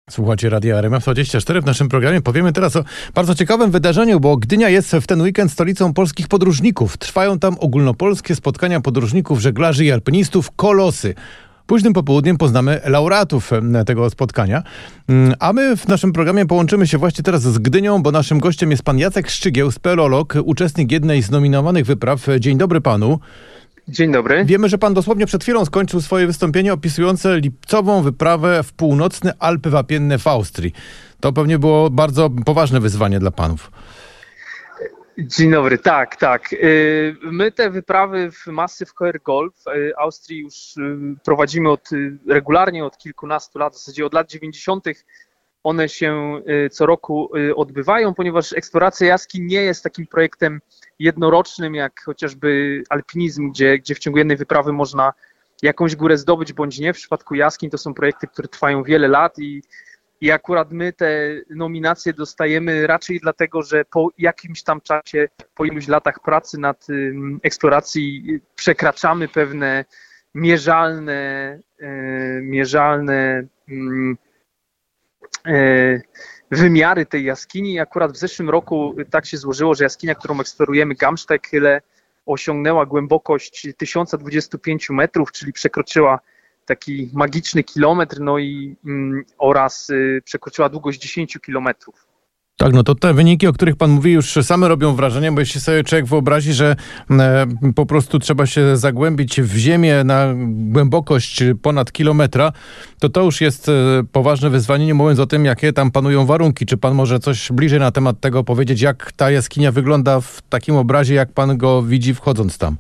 Słuchajcie Radia RMF24. W naszym programie powiemy teraz o bardzo ciekawym wydarzeniu, bo Gdynia jest w ten weekend stolicą polskich podróżników. Trwają tam ogólnopolskie spotkania podróżników, żeglarzy i alpinistów Kolosy. Późnym popołudniem poznamy laureatów tego spotkania. A my w naszym programie połączymy się właśnie teraz z Gdynią, bo naszym gościem jest pan Jacek Szczygieł, speleolog, uczestnik jednej z nominowanych wypraw. Dzień dobry panu. Dzień dobry. Wiemy, że pan dosłownie przed chwilą skończył swoje wystąpienie opisujące lipcową wyprawę w północne Alpy Wapienne w Austrii. To pewnie było bardzo poważne wyzwanie dla panów. Dzień dobry, tak. My te wyprawy w Masyw Choer-Golf w Austrii już prowadzimy regularnie od kilkunastu lat, w zasadzie od lat 90. One się co roku odbywają, ponieważ eksploracja jaskiń nie jest takim projektem jednorocznym, jak chociażby alpinizm, gdzie w ciągu jednej wyprawy można jakąś górę zdobyć bądź nie. W przypadku jaskiń to są projekty, które trwają wiele lat i akurat my te nominacje dostajemy raczej dlatego, że po jakimś tam czasie, po iluś latach pracy nad eksploracji przekraczamy pewne mierzalne wymiary tej jaskini. Akurat w zeszłym roku tak się złożyło, że jaskinia, którą eksplorujemy, Gamstekhylle, osiągnęła głębokość 1025 metrów, czyli przekroczyła taki magiczny kilometr, oraz przekroczyła długość 10 kilometrów. Tak, no to te wyniki, o których pan mówi, już same robią wrażenie, bo jeśli sobie człowiek wyobrazi, że po prostu trzeba się zagłębić w ziemię na głębokość ponad kilometra, to już jest poważne wyzwanie, nie mówiąc o tym, jakie tam panują warunki. Czy pan może coś bliżej na temat tego powiedzieć, jak ta jaskinia wygląda w takim obrazie, jak pan go widzi wchodząc tam?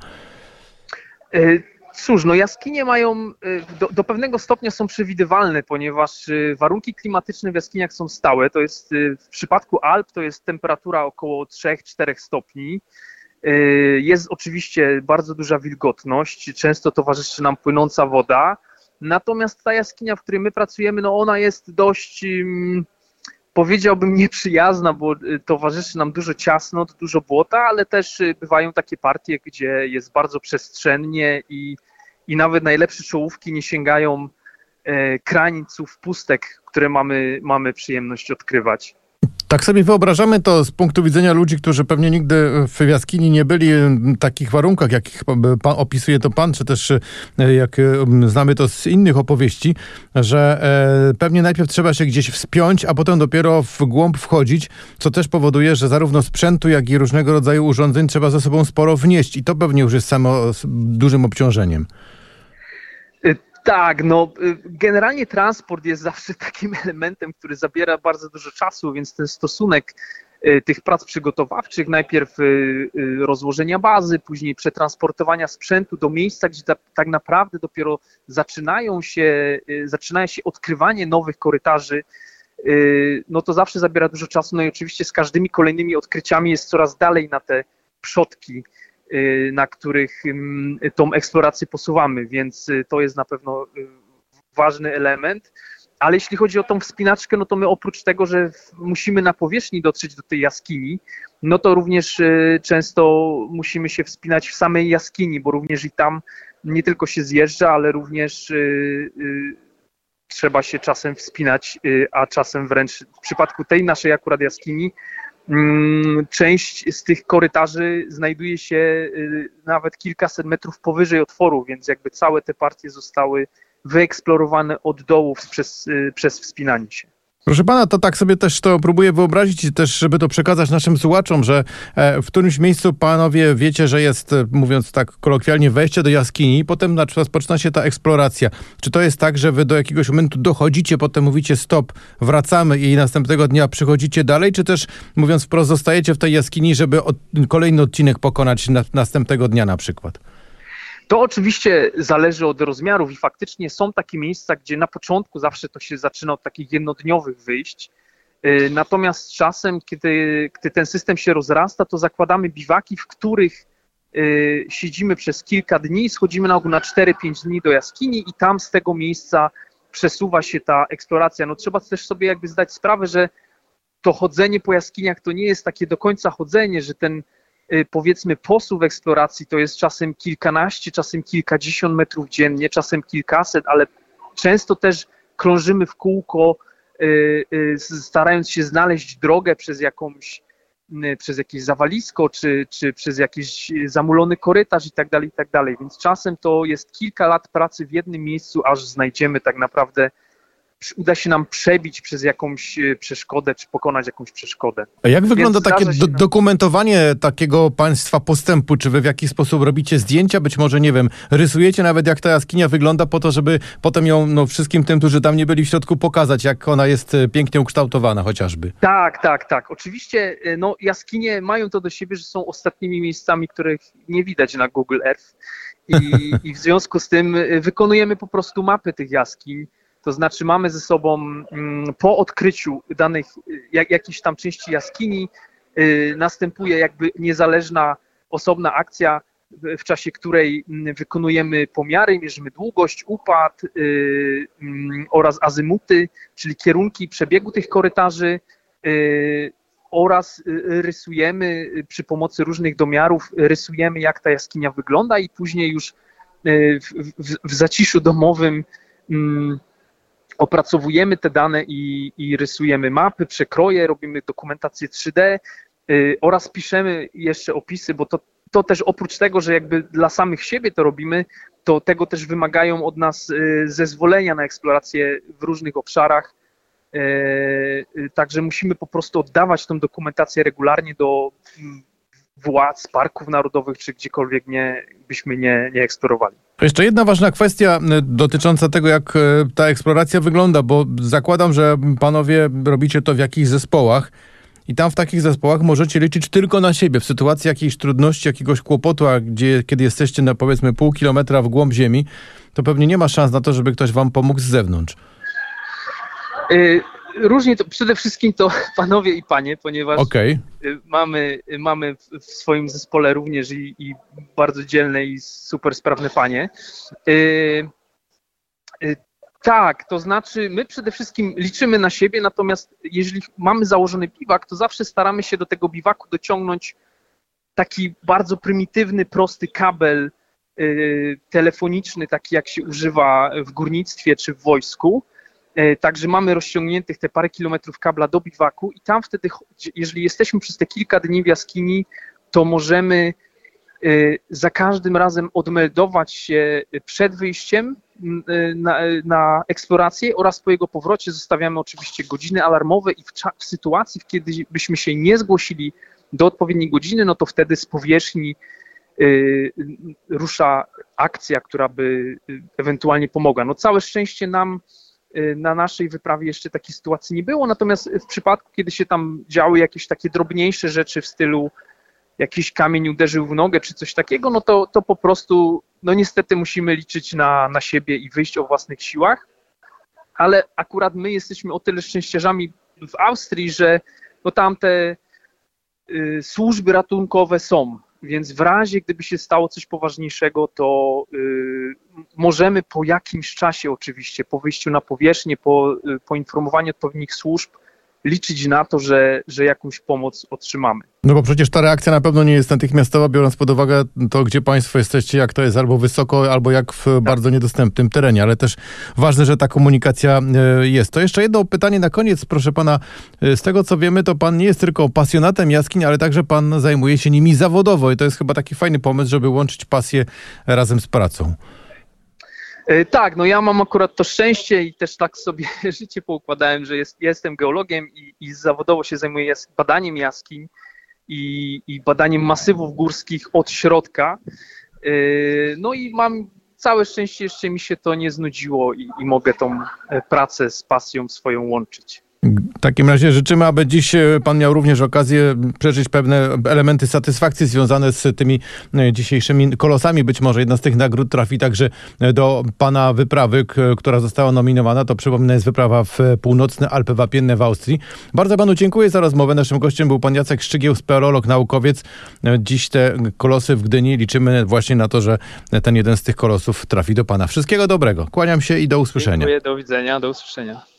Cóż, jaskinie mają, do pewnego stopnia są przewidywalne, ponieważ warunki klimatyczne w jaskiniach są stałe. To jest w przypadku Alp to jest temperatura około 3-4 stopni. Jest oczywiście bardzo duża wilgotność, często towarzyszy nam płynąca woda. Natomiast ta jaskinia, w której my pracujemy, ona jest dość, powiedziałbym, nieprzyjazna, bo towarzyszy nam dużo ciasnot, dużo błota, ale też bywają takie partie, gdzie jest bardzo przestrzennie i nawet najlepsze czołówki nie sięgają krańców pustek, które mamy przyjemność odkrywać. Tak sobie wyobrażamy to z punktu widzenia ludzi, którzy pewnie nigdy w jaskini nie byli w takich warunkach, jakich opisuje to pan, czy też jak znamy to z innych opowieści, że pewnie najpierw trzeba się gdzieś wspiąć, a potem dopiero w głąb wchodzić, co też powoduje, że zarówno sprzętu, jak i różnego rodzaju urządzeń trzeba ze sobą sporo wnieść i to pewnie już jest samo dużym obciążeniem. Tak, generalnie transport jest zawsze takim elementem, który zabiera bardzo dużo czasu, więc ten stosunek tych prac przygotowawczych, najpierw rozłożenia bazy, później przetransportowania sprzętu do miejsca, gdzie tak naprawdę dopiero zaczyna się odkrywanie nowych korytarzy, to zawsze zabiera dużo czasu. I oczywiście z każdymi kolejnymi odkryciami jest coraz dalej na te przodki, na których tą eksplorację posuwamy, więc to jest na pewno ważny element. Ale jeśli chodzi o tą wspinaczkę, to my oprócz tego, że musimy na powierzchni dotrzeć do tej jaskini, to również często musimy się wspinać w samej jaskini, bo również i tam nie tylko się zjeżdża, ale również trzeba się czasem wspinać, a czasem wręcz w przypadku tej naszej akurat jaskini część z tych korytarzy znajduje się nawet kilkaset metrów powyżej otworu, więc jakby całe te partie zostały wyeksplorowane od dołu przez wspinanie się. Proszę pana, to tak sobie też to próbuję wyobrazić i też, żeby to przekazać naszym słuchaczom, że w którymś miejscu panowie wiecie, że jest, mówiąc tak kolokwialnie, wejście do jaskini i potem rozpoczyna się ta eksploracja. Czy to jest tak, że wy do jakiegoś momentu dochodzicie, potem mówicie stop, wracamy i następnego dnia przychodzicie dalej, czy też, mówiąc wprost, zostajecie w tej jaskini, żeby kolejny odcinek pokonać następnego dnia na przykład? To oczywiście zależy od rozmiarów i faktycznie są takie miejsca, gdzie na początku zawsze to się zaczyna od takich jednodniowych wyjść. Natomiast czasem, kiedy ten system się rozrasta, to zakładamy biwaki, w których siedzimy przez kilka dni, schodzimy na ogół na 4-5 dni do jaskini i tam z tego miejsca przesuwa się ta eksploracja. Trzeba też sobie jakby zdać sprawę, że to chodzenie po jaskiniach to nie jest takie do końca chodzenie, że ten powiedzmy posuw eksploracji to jest czasem kilkanaście, czasem kilkadziesiąt metrów dziennie, czasem kilkaset, ale często też krążymy w kółko starając się znaleźć drogę przez jakieś zawalisko, czy przez jakiś zamulony korytarz i tak dalej. Więc czasem to jest kilka lat pracy w jednym miejscu, aż znajdziemy tak naprawdę, uda się nam przebić przez jakąś przeszkodę, czy pokonać jakąś przeszkodę. A jak wygląda takie zdarza się dokumentowanie takiego państwa postępu? Czy wy w jakiś sposób robicie zdjęcia? Być może, nie wiem, rysujecie nawet, jak ta jaskinia wygląda, po to, żeby potem ją wszystkim tym, którzy tam nie byli w środku, pokazać, jak ona jest pięknie ukształtowana chociażby. Tak. Oczywiście jaskinie mają to do siebie, że są ostatnimi miejscami, których nie widać na Google Earth i w związku z tym wykonujemy po prostu mapy tych jaskiń. To znaczy mamy ze sobą po odkryciu danych jakiejś tam części jaskini następuje jakby niezależna, osobna akcja, w czasie której wykonujemy pomiary, mierzymy długość, upad oraz azymuty, czyli kierunki przebiegu tych korytarzy oraz rysujemy przy pomocy różnych domiarów, rysujemy, jak ta jaskinia wygląda i później już w zaciszu domowym opracowujemy te dane i rysujemy mapy, przekroje, robimy dokumentację 3D oraz piszemy jeszcze opisy, bo to też oprócz tego, że jakby dla samych siebie to robimy, to tego też wymagają od nas zezwolenia na eksplorację w różnych obszarach. Także musimy po prostu oddawać tą dokumentację regularnie do władz, parków narodowych, czy gdziekolwiek byśmy nie eksplorowali. Jeszcze jedna ważna kwestia dotycząca tego, jak ta eksploracja wygląda, bo zakładam, że panowie robicie to w jakichś zespołach i tam w takich zespołach możecie liczyć tylko na siebie. W sytuacji jakiejś trudności, jakiegoś kłopotu, kiedy jesteście na powiedzmy pół kilometra w głąb ziemi, to pewnie nie ma szans na to, żeby ktoś wam pomógł z zewnątrz. Różnie to, przede wszystkim to panowie i panie, ponieważ mamy w swoim zespole również i bardzo dzielne i super sprawne panie. Tak, to znaczy my przede wszystkim liczymy na siebie, natomiast jeżeli mamy założony biwak, to zawsze staramy się do tego biwaku dociągnąć taki bardzo prymitywny, prosty kabel telefoniczny, taki jak się używa w górnictwie czy w wojsku. Także mamy rozciągniętych te parę kilometrów kabla do biwaku i tam wtedy, jeżeli jesteśmy przez te kilka dni w jaskini, to możemy za każdym razem odmeldować się przed wyjściem na eksplorację oraz po jego powrocie zostawiamy oczywiście godziny alarmowe i w sytuacji, kiedy byśmy się nie zgłosili do odpowiedniej godziny, no to wtedy z powierzchni rusza akcja, która by ewentualnie pomogła. No całe szczęście nam na naszej wyprawie jeszcze takiej sytuacji nie było, natomiast w przypadku, kiedy się tam działy jakieś takie drobniejsze rzeczy w stylu jakiś kamień uderzył w nogę czy coś takiego, no to po prostu, no niestety musimy liczyć na siebie i wyjść o własnych siłach, ale akurat my jesteśmy o tyle szczęściarzami w Austrii, że no tam te służby ratunkowe są, więc w razie, gdyby się stało coś poważniejszego, to możemy po jakimś czasie oczywiście, po wyjściu na powierzchnię, po poinformowaniu odpowiednich służb, liczyć na to, że jakąś pomoc otrzymamy. No bo przecież ta reakcja na pewno nie jest natychmiastowa, biorąc pod uwagę to, gdzie państwo jesteście, jak to jest albo wysoko, albo jak w bardzo niedostępnym terenie, ale też ważne, że ta komunikacja jest. To jeszcze jedno pytanie na koniec, proszę pana. Z tego, co wiemy, to pan nie jest tylko pasjonatem jaskiń, ale także pan zajmuje się nimi zawodowo i to jest chyba taki fajny pomysł, żeby łączyć pasję razem z pracą. Tak, no ja mam akurat to szczęście i też tak sobie życie poukładałem, że jestem geologiem i zawodowo się zajmuję badaniem jaskiń i badaniem masywów górskich od środka. No i mam całe szczęście, jeszcze mi się to nie znudziło i mogę tą pracę z pasją swoją łączyć. W takim razie życzymy, aby dziś pan miał również okazję przeżyć pewne elementy satysfakcji związane z tymi dzisiejszymi kolosami. Być może jedna z tych nagród trafi także do pana wyprawy, która została nominowana. To przypomnę, jest wyprawa w północne Alpy Wapienne w Austrii. Bardzo panu dziękuję za rozmowę. Naszym gościem był pan Jacek Szczygieł, speleolog, naukowiec. Dziś te kolosy w Gdyni. Liczymy właśnie na to, że ten jeden z tych kolosów trafi do pana. Wszystkiego dobrego. Kłaniam się i do usłyszenia. Dziękuję, do widzenia, do usłyszenia.